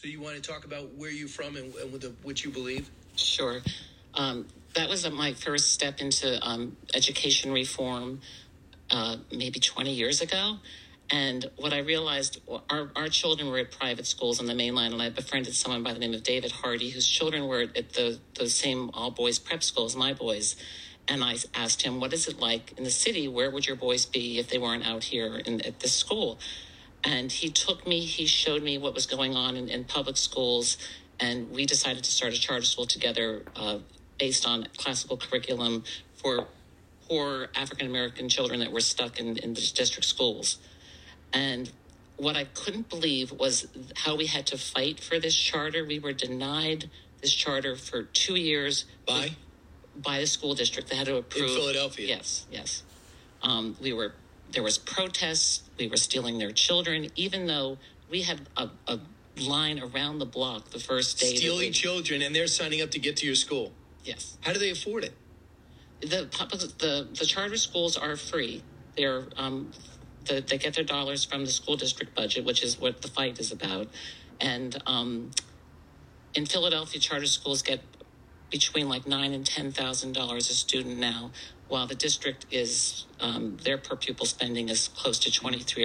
So you want to talk about where you're from and what you believe? Sure. That was my first step into education reform maybe 20 years ago. And what I realized, our children were at private schools on the mainland, and I befriended someone by the name of David Hardy, whose children were at the same all-boys prep school as my boys. And I asked him, what is it like in the city? Where would your boys be if they weren't out here at this school? And he took me, he showed me what was going on in public schools, and we decided to start a charter school together based on classical curriculum for poor African-American children that were stuck in the district schools. And what I couldn't believe was how we had to fight for this charter. We were denied this charter for 2 years. By the school district. They had to approve. In Philadelphia? Yes. There was protests. We were stealing their children, even though we had a line around the block the first day. Stealing children, and they're signing up to get to your school. Yes. How do they afford it? The charter schools are free. They're they get their dollars from the school district budget, which is what the fight is about. And in Philadelphia, charter schools get between like $9,000 and $10,000 a student now, while the district is their per pupil spending is close to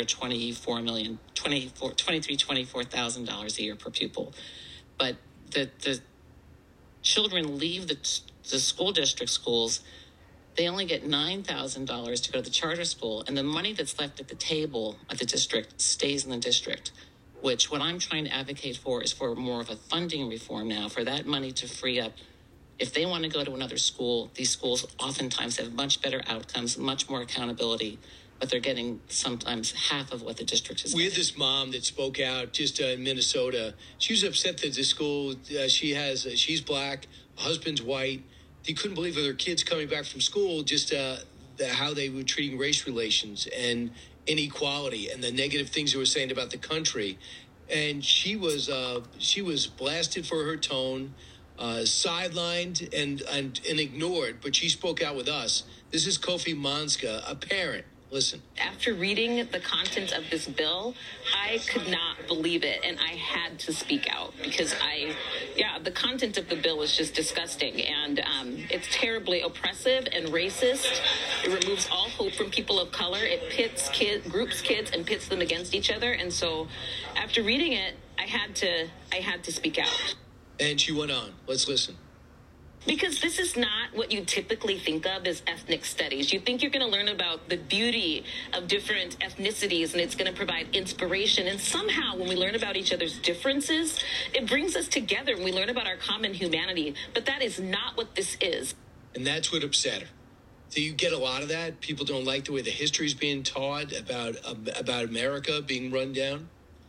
$24,000 a year per pupil. But the children leave the school district schools. They only get $9,000 to go to the charter school, and the money that's left at the table at the district stays in the district, which what I'm trying to advocate for is for more of a funding reform now, for that money to free up. If they want to go to another school, these schools oftentimes have much better outcomes, much more accountability, but they're getting sometimes half of what the district is getting. We had this mom that spoke out just in Minnesota. She was upset that the school she's black, husband's white. They couldn't believe their kids coming back from school, just how they were treating race relations and inequality and the negative things they were saying about the country. And she was blasted for her tone, sidelined and ignored, but she spoke out with us. This is Kofi Monska, a parent. Listen. After reading the contents of this bill, I could not believe it, and I had to speak out because the content of the bill is just disgusting, and it's terribly oppressive and racist. It removes all hope from people of color. It pits groups kids and pits them against each other, and so after reading it, I had to speak out. And she went on. Let's listen. Because this is not what you typically think of as ethnic studies. You think you're going to learn about the beauty of different ethnicities and it's going to provide inspiration. And somehow when we learn about each other's differences, it brings us together and we learn about our common humanity. But that is not what this is. And that's what upset her. So you get a lot of that. People don't like the way the history is being taught about America being run down.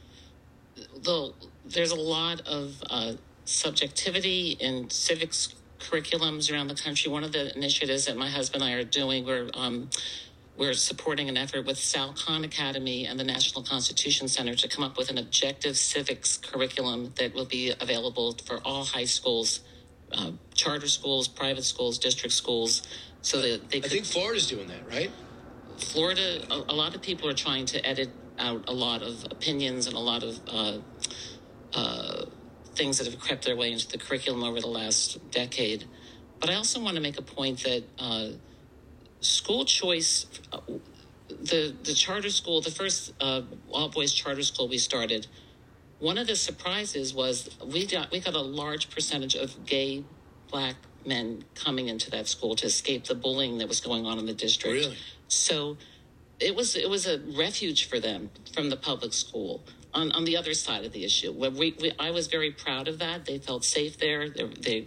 Though there's a lot of subjectivity in civics curriculums around the country. One of the initiatives that my husband and I are doing, we're supporting an effort with Sal Khan Academy and the National Constitution Center to come up with an objective civics curriculum that will be available for all high schools, charter schools, private schools, district schools, so that they could. I think Florida's doing that, right? Florida, a lot of people are trying to edit out a lot of opinions and a lot of things that have crept their way into the curriculum over the last decade. But I also want to make a point that school choice, the charter school, the first all-boys charter school we started, one of the surprises was we got a large percentage of gay black men coming into that school to escape the bullying that was going on in the district. Really? So it was a refuge for them from the public school. On the other side of the issue, I was very proud of that. They felt safe there. It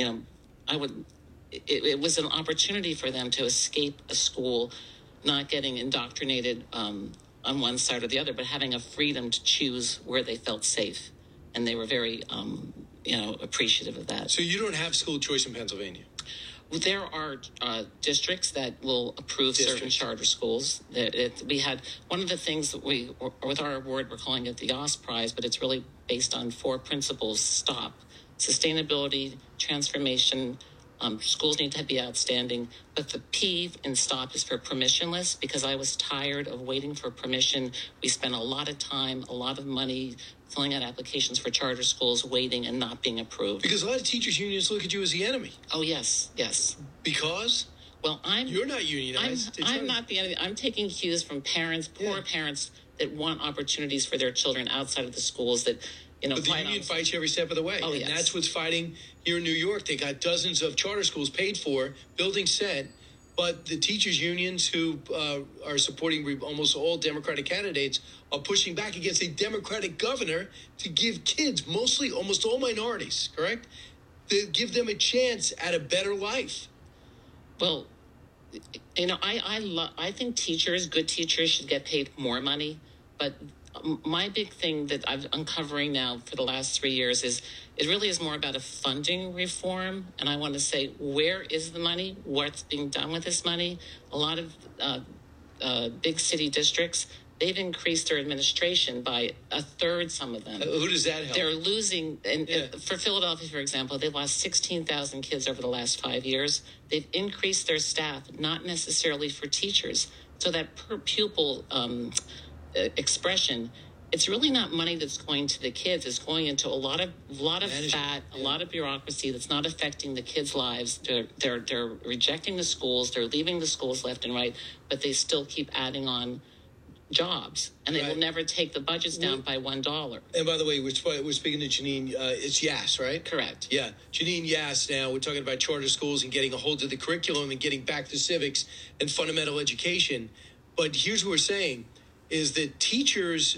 was an opportunity for them to escape a school, not getting indoctrinated on one side or the other, but having a freedom to choose where they felt safe, and they were very, appreciative of that. So you don't have school choice in Pennsylvania? There are districts that will approve certain charter schools. We had one of the things that with our award, we're calling it the OS Prize, but it's really based on 4 principles: STOP, sustainability, transformation, Schools need to be outstanding. But the P in STOP is for permissionless, because I was tired of waiting for permission. We spent a lot of time, a lot of money filling out applications for charter schools, waiting and not being approved. Because a lot of teachers' unions look at you as the enemy. Oh, yes, yes. Because? Well, you're not unionized. I'm not the enemy. I'm taking cues from parents, poor parents that want opportunities for their children outside of the schools that, But the union fights you every step of the way. Oh, and yes. that's what's fighting here in New York. They got dozens of charter schools paid for, buildings set, but the teachers' unions who are supporting almost all Democratic candidates are pushing back against a Democratic governor to give kids, mostly almost all minorities, correct? To give them a chance at a better life. Well, I think good teachers should get paid more money, but my big thing that I'm uncovering now for the last 3 years is it really is more about a funding reform. And I want to say, where is the money? What's being done with this money? A lot of big city districts, they've increased their administration by a third, some of them. Who does that help? They're losing. And for Philadelphia, for example, they've lost 16,000 kids over the last 5 years. They've increased their staff, not necessarily for teachers. So that per pupil expression, it's really not money that's going to the kids. It's going into a lot of fat, a lot of bureaucracy that's not affecting the kids' lives. They're rejecting the schools. They're leaving the schools left and right, but they still keep adding on jobs, and they will never take the budgets down by $1. And by the way, we're speaking to Janine. It's Yass, right? Correct. Yeah, Janine Yass. Now we're talking about charter schools and getting a hold of the curriculum and getting back to civics and fundamental education. But here's what we're saying: is that teachers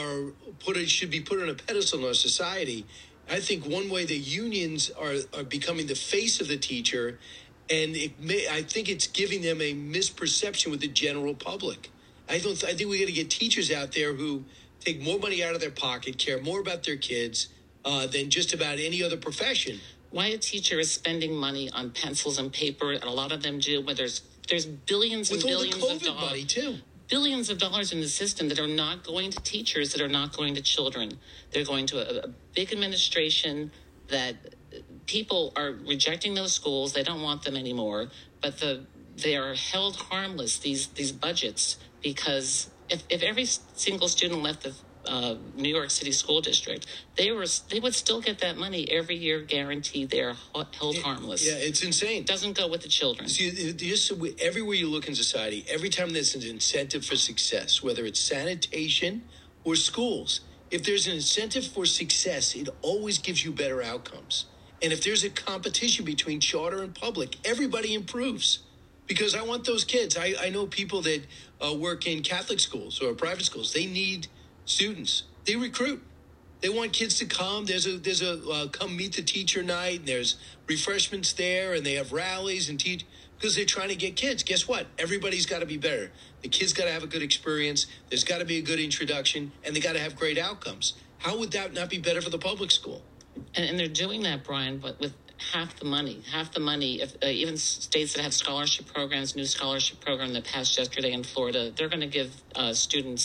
should be put on a pedestal in our society. I think one way the unions are becoming the face of the teacher, and I think it's giving them a misperception with the general public. I think we got to get teachers out there who take more money out of their pocket, care more about their kids than just about any other profession. Why a teacher is spending money on pencils and paper, and a lot of them do, where there's billions and billions of dollars, money too. Billions of dollars in the system that are not going to teachers, that are not going to children. They're going to a big administration that people are rejecting those schools. They don't want them anymore, but they are held harmless, these budgets. Because if every single student left the New York City school district, they would still get that money every year, guaranteed. They're held harmless. Yeah, it's insane. It doesn't go with the children. See, everywhere you look in society, every time there's an incentive for success, whether it's sanitation or schools, if there's an incentive for success, it always gives you better outcomes. And if there's a competition between charter and public, everybody improves. Because I want those kids. I know people that work in Catholic schools or private schools. They need students. They recruit. They want kids to come. There's a come meet the teacher night, and there's refreshments there, and they have rallies and teach because they're trying to get kids. Guess what? Everybody's got to be better. The kids got to have a good experience. There's got to be a good introduction, and they got to have great outcomes. How would that not be better for the public school? And they're doing that, Brian, but with half the money. If even states that have scholarship programs, new scholarship program that passed yesterday in Florida, they're going to give students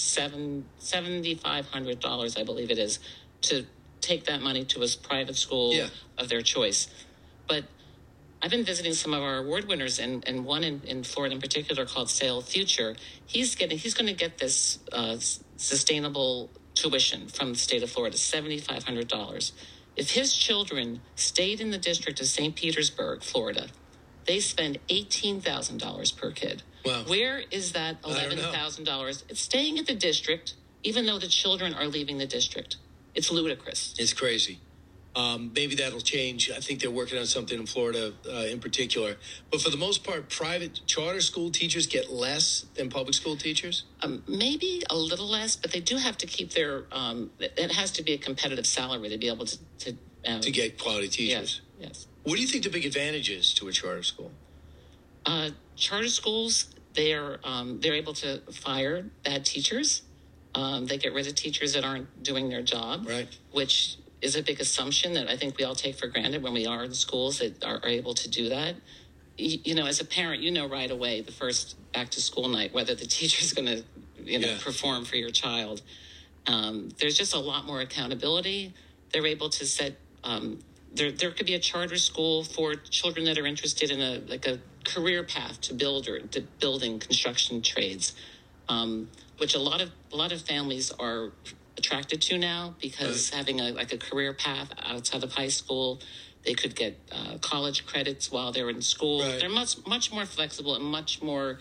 $7,500, I believe it is, to take that money to a private school of their choice. But I've been visiting some of our award winners, and one in Florida in particular called Sail Future. He's going to get this sustainable tuition from the state of Florida, $7,500. If his children stayed in the district of St. Petersburg, Florida, they spend $18,000 per kid. Wow. Where is that $11,000? It's staying at the district, even though the children are leaving the district. It's ludicrous. It's crazy. Maybe that'll change. I think they're working on something in Florida in particular. But for the most part, private charter school teachers get less than public school teachers? Maybe a little less, but they do have to keep their it has to be a competitive salary to be able to get quality teachers. Yes. What do you think the big advantage is to a charter school? Charter schools, they're able to fire bad teachers. They get rid of teachers that aren't doing their job, right? Which is a big assumption that I think we all take for granted when we are in schools that are able to do that. As a parent, right away the first back to school night whether the teacher's going to perform for your child. There's just a lot more accountability. They're able to set there could be a charter school for children that are interested in a career path to building construction trades, which a lot of families are attracted to now, because having a career path outside of high school, they could get college credits while they're in school. Right. They're much more flexible and much more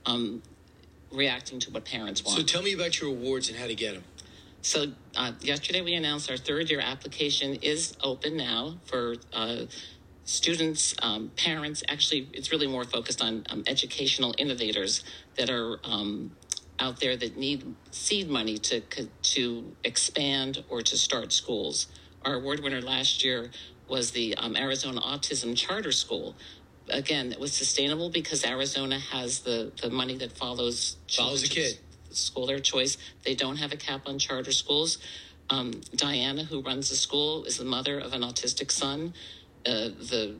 reacting to what parents want. So tell me about your awards and how to get them. So yesterday we announced our third-year application is open now for students, parents. Actually, it's really more focused on educational innovators that are out there that need seed money to expand or to start schools. Our award winner last year was the Arizona Autism Charter School. Again, it was sustainable because Arizona has the money that follows the kid. School their choice. They don't have a cap on charter schools. Diana, who runs the school, is the mother of an autistic son. The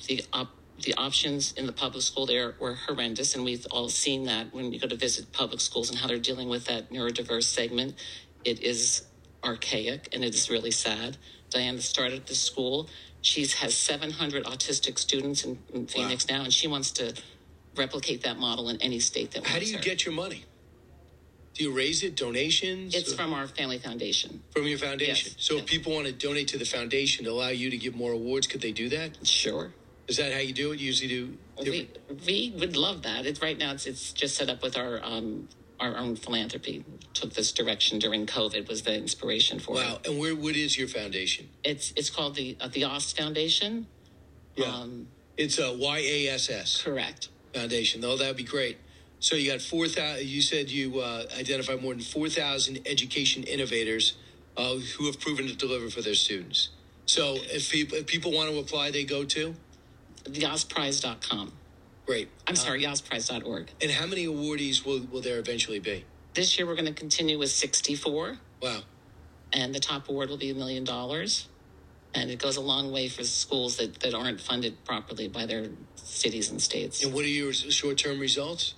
options in the public school there were horrendous, and we've all seen that when you go to visit public schools and how they're dealing with that neurodiverse segment. It is archaic, and it is really sad. Diana started the school. She has 700 autistic students in Phoenix now, and she wants to replicate that model in any state that wants How do you get your money? Do you raise it? Donations? It's from our family foundation. From your foundation? Yes. So if people want to donate to the foundation to allow you to give more awards, could they do that? Sure. Is that how you do it? You usually do? We would love that. Right now it's just set up with our own philanthropy. Took this direction during COVID, was the inspiration for it. Wow. And what is your foundation? It's called the Ost Foundation. Yeah. It's a YASS. Correct. Foundation. Oh, that would be great. So you got 4,000. You said you identified more than 4,000 education innovators who have proven to deliver for their students. So if people want to apply, they go to YASPrize.com. Great. I'm sorry, YASPrize.org. And how many awardees will there eventually be? This year we're going to continue with 64. Wow. And the top award will be $1 million. And it goes a long way for schools that aren't funded properly by their cities and states. And what are your short-term results?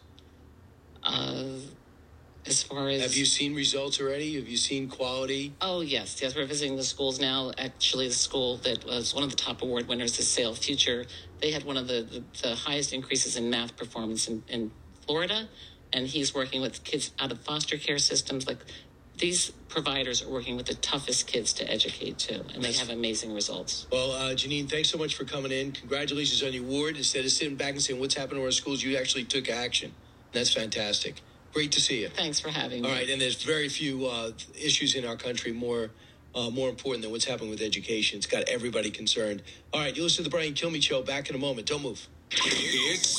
As far as... Have you seen results already? Have you seen quality? Oh, yes. We're visiting the schools now. Actually, the school that was one of the top award winners, the Sail Future, they had one of the highest increases in math performance in Florida. And he's working with kids out of foster care systems. Like, these providers are working with the toughest kids to educate, too. And they have amazing results. Well, Janine, thanks so much for coming in. Congratulations on your award. Instead of sitting back and saying, what's happened to our schools, you actually took action. That's fantastic. Great to see you. Thanks for having me. All right, and there's very few issues in our country more important than what's happening with education. It's got everybody concerned. All right, you listen to the Brian Kilmeade Show. Back in a moment. Don't move. It's